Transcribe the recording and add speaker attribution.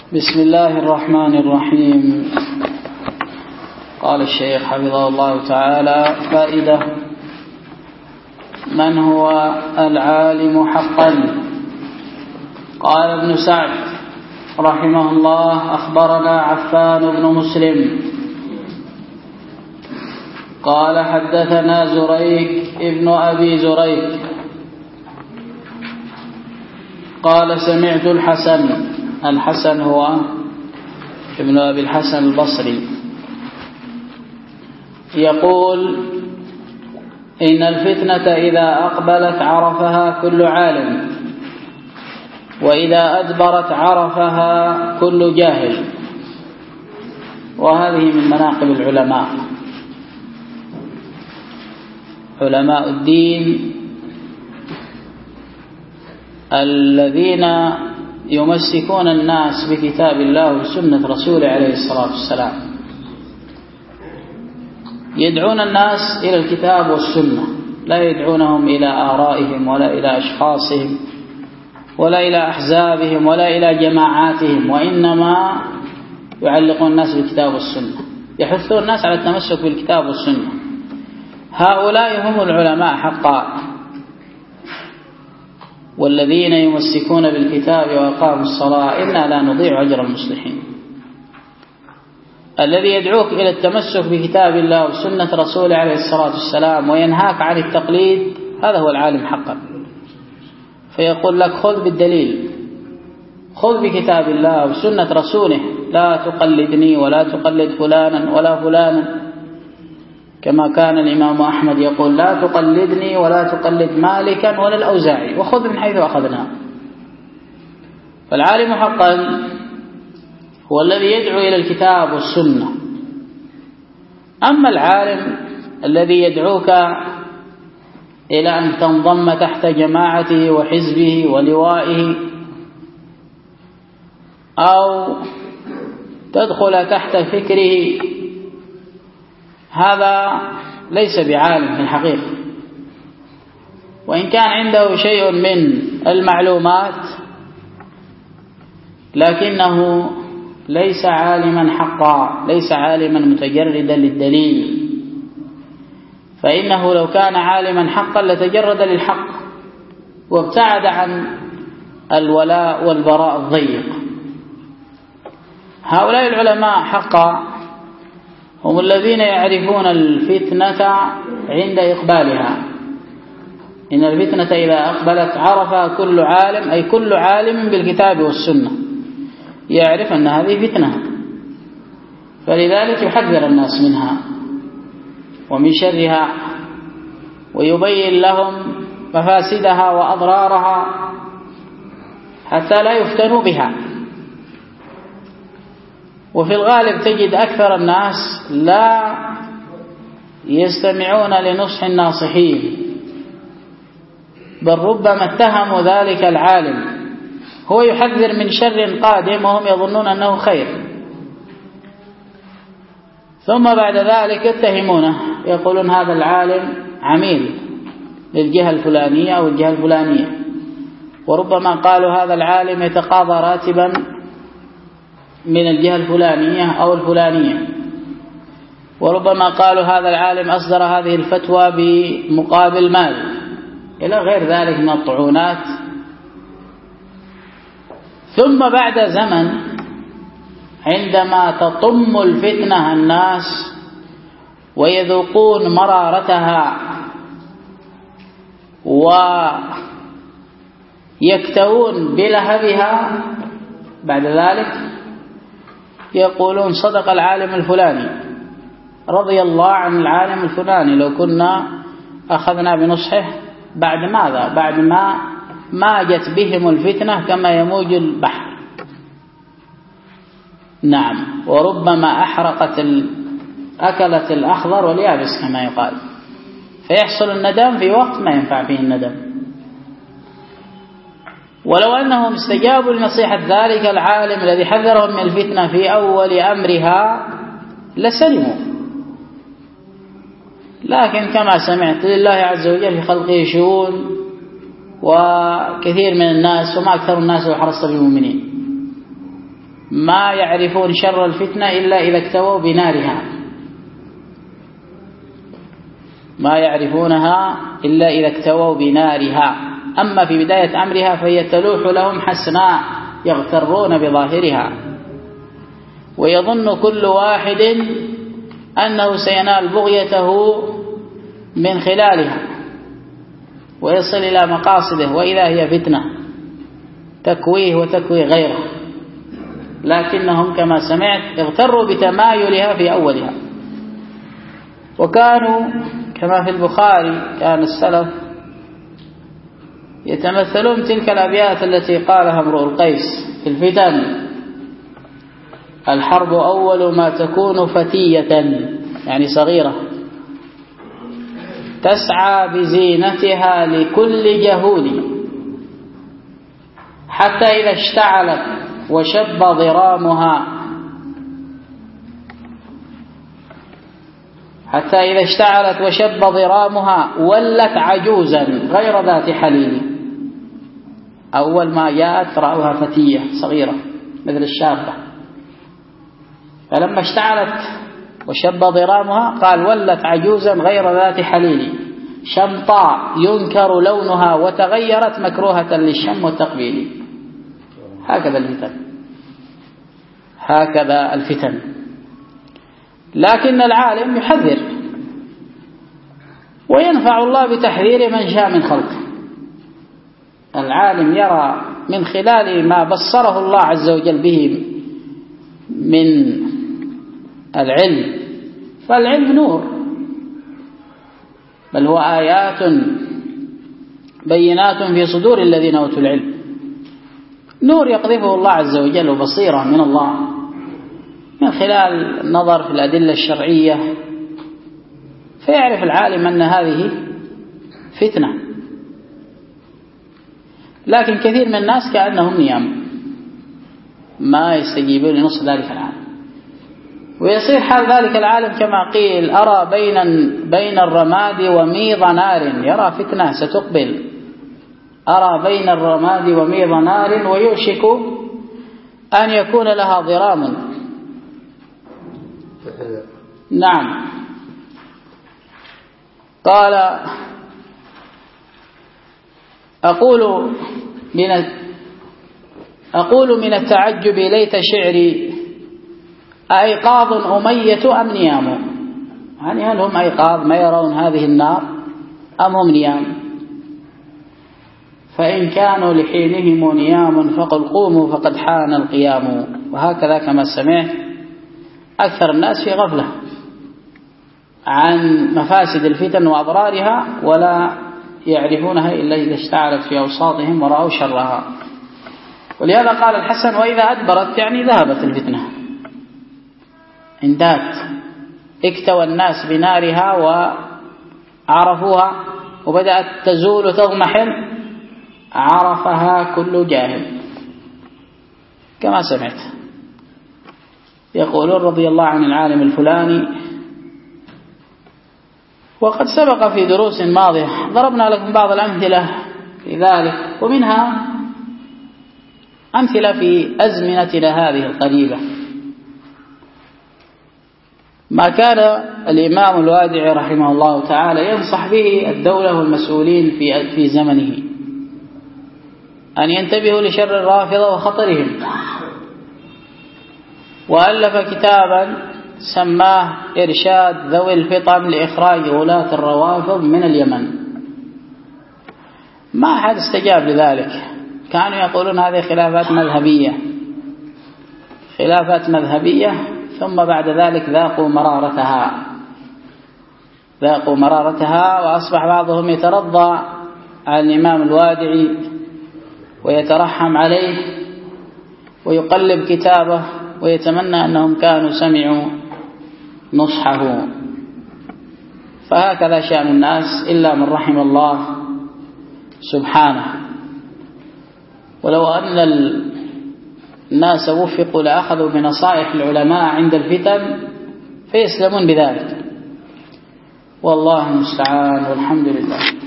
Speaker 1: بسم الله الرحمن الرحيم. قال الشيخ حفظه الله تعالى: فائدة: من هو العالم حقا؟ قال ابن سعد رحمه الله: أخبرنا عفان بن مسلم قال حدثنا زريك ابن أبي زريك قال سمعت الحسن هو ابن أبي الحسن البصري يقول: إن الفتنة إذا أقبلت عرفها كل عالم، وإذا أدبرت عرفها كل جاهل. وهذه من مناقب العلماء، علماء الدين الذين يمسكون الناس بكتاب الله وسنة رسوله عليه الصلاة والسلام، يدعون الناس إلى الكتاب والسنة، لا يدعونهم إلى آرائهم ولا إلى أشخاصهم ولا إلى أحزابهم ولا إلى جماعاتهم، وإنما يعلقون الناس بالكتاب والسنة، يحثون الناس على التمسك بالكتاب والسنة. هؤلاء هم العلماء حقا، والذين يمسكون بالكتاب وأقاموا الصلاة إنا لا نضيع أجر المصلحين. الذي يدعوك إلى التمسك بكتاب الله وسنة رسوله عليه الصلاة والسلام وينهاك عن التقليد، هذا هو العالم حقا. فيقول لك: خذ بالدليل، خذ بكتاب الله وسنة رسوله، لا تقلدني ولا تقلد فلانا ولا فلانا، كما كان الإمام أحمد يقول: لا تقلدني ولا تقلد مالكا ولا الأوزاعي، وخذ من حيث أخذنا. فالعالم حقا هو الذي يدعو إلى الكتاب والسنة. أما العالم الذي يدعوك إلى أن تنضم تحت جماعته وحزبه ولوائه، أو تدخل تحت فكره، هذا ليس بعالم في الحقيقة، وإن كان عنده شيء من المعلومات لكنه ليس عالما حقا، ليس عالما متجردا للدليل. فإنه لو كان عالما حقا لتجرد للحق وابتعد عن الولاء والبراء الضيق. هؤلاء العلماء حقا هم الذين يعرفون الفتنة عند إقبالها. إن الفتنة إذا أقبلت عرفها كل عالم، أي كل عالم بالكتاب والسنة يعرف أن هذه فتنة، فلذلك يحذر الناس منها ومن شرها، ويبين لهم مفاسدها وأضرارها حتى لا يفتنوا بها. وفي الغالب تجد أكثر الناس لا يستمعون لنصح الناصحين، بل ربما اتهموا ذلك العالم، هو يحذر من شر قادم وهم يظنون أنه خير، ثم بعد ذلك يتهمونه، يقولون هذا العالم عميل للجهة الفلانية أو الجهة الفلانية، وربما قالوا هذا العالم يتقاضى راتبا من الجهة الفلانية أو الفلانية، وربما قالوا هذا العالم أصدر هذه الفتوى بمقابل مال، إلى غير ذلك من الطعونات. ثم بعد زمن عندما تطم الفتنة الناس ويذوقون مرارتها ويكتوون بلهبها، بعد ذلك يقولون صدق العالم الفلاني، رضي الله عن العالم الفلاني، لو كنا أخذنا بنصحه. بعد ماذا؟ بعد ما ماجت بهم الفتنة كما يموج البحر. نعم، وربما أكلت الأخضر واليابس كما يقال، فيحصل الندم في وقت ما ينفع فيه الندم. ولو أنهم استجابوا لنصيحة ذلك العالم الذي حذرهم من الفتنة في أول أمرها لسلموا، لكن كما سمعت لله عز وجل في خلقه شؤون، وكثير من الناس وما أكثر الناس وحرصت بالمؤمنين. ما يعرفون شر الفتنة إلا إذا اكتووا بنارها، ما يعرفونها إلا إذا اكتووا بنارها. أما في بداية أمرها فهي تلوح لهم حسناء يغترون بظاهرها، ويظن كل واحد أنه سينال بغيته من خلالها ويصل إلى مقاصده، وإذا هي فتنة تكويه وتكوي غيره، لكنهم كما سمعت اغتروا بتمايلها في أولها. وكانوا كما في البخاري كان السلف يتمثلون تلك الأبيات التي قالها امرؤ القيس في الفتن: الحرب أول ما تكون فتية، يعني صغيرة، تسعى بزينتها لكل جهول، حتى إذا اشتعلت وشب ضرامها، حتى إذا اشتعلت وشب ضرامها ولت عجوزا غير ذات حليل. أول ما جاءت رأوها فتية صغيرة مثل الشابة، فلما اشتعلت وشب ضرامها قال ولت عجوزا غير ذات حليل، شمطاء ينكر لونها وتغيرت مكروهة للشم والتقبيل. هكذا الفتن، هكذا الفتن. لكن العالم يحذر، وينفع الله بتحذير من شاء من خلقه. العالم يرى من خلال ما بصره الله عز وجل به من العلم، فالعلم نور، بل هو آيات بينات في صدور الذين أوتوا العلم. نور يقذفه الله عز وجل وبصيرة من الله من خلال النظر في الأدلة الشرعية، فيعرف العالم أن هذه فتنة. لكن كثير من الناس كأنهم نيام ما يستجيبون لنص ذلك العالم، ويصير حال ذلك العالم كما قيل: أرى بين الرماد وميض نار، يرى فتنة ستقبل، أرى بين الرماد وميض نار ويوشك أن يكون لها ضرام. نعم. قال: أقول من التعجب ليت شعري أيقاظ أمية أم نيام؟ يعني هل هم أيقاظ ما يرون هذه النار أم هم نيام؟ فإن كانوا لحينهم نيام فقل قوموا فقد حان القيام. وهكذا كما سمعت أكثر الناس في غفلة عن مفاسد الفتن وأضرارها، ولا يعرفونها إلا إذا اشتعلت في أوساطهم ورأوا شرها. ولهذا قال الحسن: وإذا أدبرت يعني ذهبت الفتنة، اندات، اكتوى الناس بنارها وعرفوها وبدأت تزول تضمحل، عرفها كل جاهل كما سمعت. يقولون رضي الله عن العالم الفلاني، وقد سبق في دروس ماضية ضربنا لكم بعض الأمثلة في ذلك، ومنها أمثلة في أزمنتنا هذه القريبة. ما كان الإمام الوادعي رحمه الله تعالى ينصح به الدولة والمسؤولين في زمنه أن ينتبهوا لشر الرافضة وخطرهم، وألف كتابا سماه إرشاد ذوي الفطن لإخراج غلاة الروافض من اليمن. ما أحد استجاب لذلك، كانوا يقولون هذه خلافات مذهبية، خلافات مذهبية، ثم بعد ذلك ذاقوا مرارتها، وأصبح بعضهم يترضى عن الإمام الوادعي ويترحم عليه ويقلب كتابه ويتمنى أنهم كانوا سمعوا نصحه. فهكذا شأن الناس إلا من رحم الله سبحانه. ولو أن الناس وفقوا لأخذوا بنصائح العلماء عند الفتن فيسلمون بذلك، والله المستعان، والحمد لله.